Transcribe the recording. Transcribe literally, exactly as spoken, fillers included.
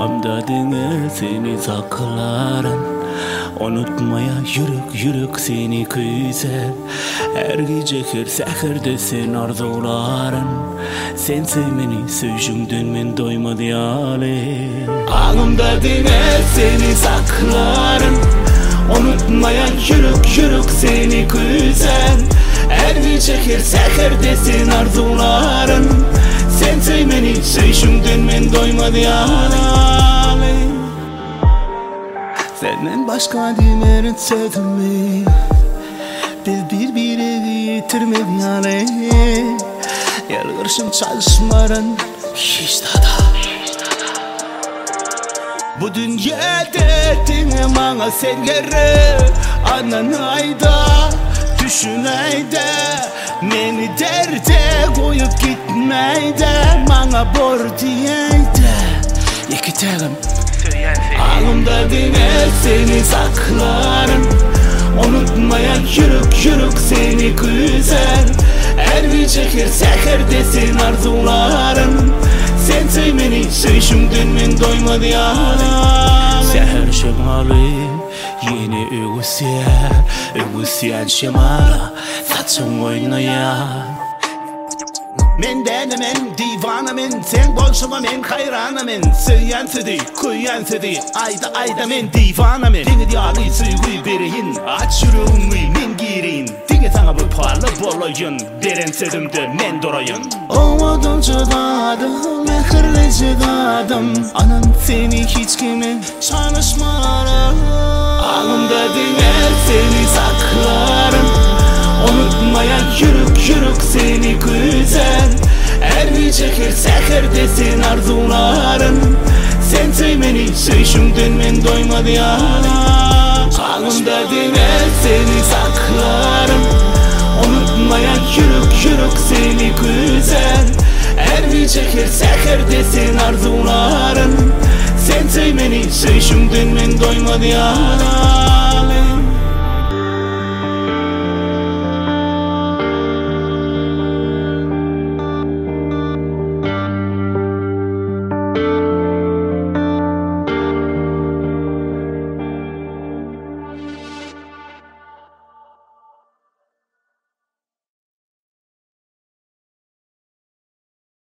Ağımda dene seni saklarım, unutmaya yürek yürek seni küser. Her gece her seherde sen arzularım, sen sevmeni söjümdün men doymadı yale. Ağımda dene seni saklarım, unutmaya yürek yürek seni küser. Her gece her seherde sen arzularım, sen sevmeni söjümdün men doymadı yale. Senden başka dilerin sevdim mi? Biz birbirine yitirmedik yani. Yalvarışım çalışmaran hiç daha. Bu dünyada dine bana sen gerek. Anan ayda, düşün ayda, beni derde koyup gitmeyde. Bana bor diyeyde, iki telim ağımda dine seni saklarım, unutmaya yürek yürek seni küser. Her bir çeker seherde sen arzularım, sen sevmeni söjümdün men doymadı yale. Seher şemali yeni öğüsyer, öğüsyen şemala saçım oynaya. Men dene men divana men, sen bolşama men hayrana men. Söyyen sedi, koyan sedi, ayda ayda men divana men. Dine diyali suyu bereyin, aç yüreğimi men girin. Dine sana bu parla bolayın, deren sedimde men dorayın. Ovadan çıdadım, mehirle çıdadım. Anan seni hiç kime çalışmalarım. Ağımda dine seni saklarım, unutmaya yürek yürek seni küser. Her bir çeker seherde sen arzularım, sen sevmeni söjümdün men doymadı yale. Ağımda dine seni saklarım, unutmaya yürek yürek seni küser. Her bir çeker seherde sen arzularım, sen sevmeni söjümdün men doymadı yale.